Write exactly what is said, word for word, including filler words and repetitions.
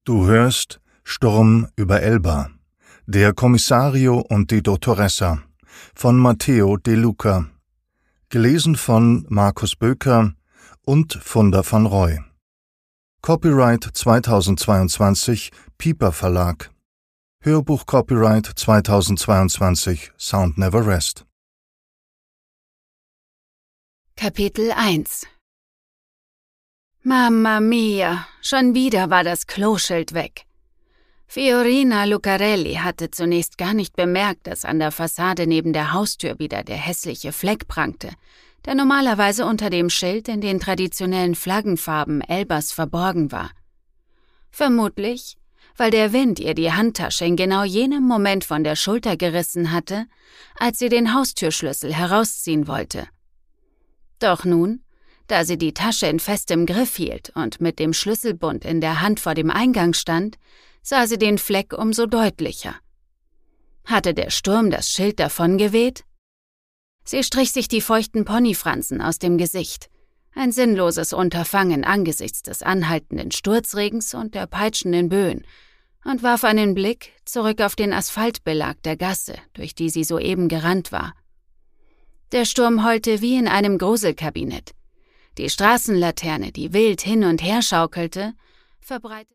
Du hörst Sturm über Elba, der Kommissario und die Dottoressa von Matteo De Luca, gelesen von Markus Böker und Funda van Roy. Copyright zweitausendzweiundzwanzig Piper Verlag. Hörbuch Copyright zweitausendzweiundzwanzig Sound Never Rest. Kapitel eins. Mamma mia, schon wieder war das Kloschild weg. Fiorina Lucarelli hatte zunächst gar nicht bemerkt, dass an der Fassade neben der Haustür wieder der hässliche Fleck prangte, der normalerweise unter dem Schild in den traditionellen Flaggenfarben Elbas verborgen war. Vermutlich, weil der Wind ihr die Handtasche in genau jenem Moment von der Schulter gerissen hatte, als sie den Haustürschlüssel herausziehen wollte. Doch nun, da sie die Tasche in festem Griff hielt und mit dem Schlüsselbund in der Hand vor dem Eingang stand, sah sie den Fleck umso deutlicher. Hatte der Sturm das Schild davongeweht? Sie strich sich die feuchten Ponyfransen aus dem Gesicht, ein sinnloses Unterfangen angesichts des anhaltenden Sturzregens und der peitschenden Böen, und warf einen Blick zurück auf den Asphaltbelag der Gasse, durch die sie soeben gerannt war. Der Sturm heulte wie in einem Gruselkabinett. Die Straßenlaterne, die wild hin und her schaukelte, verbreitete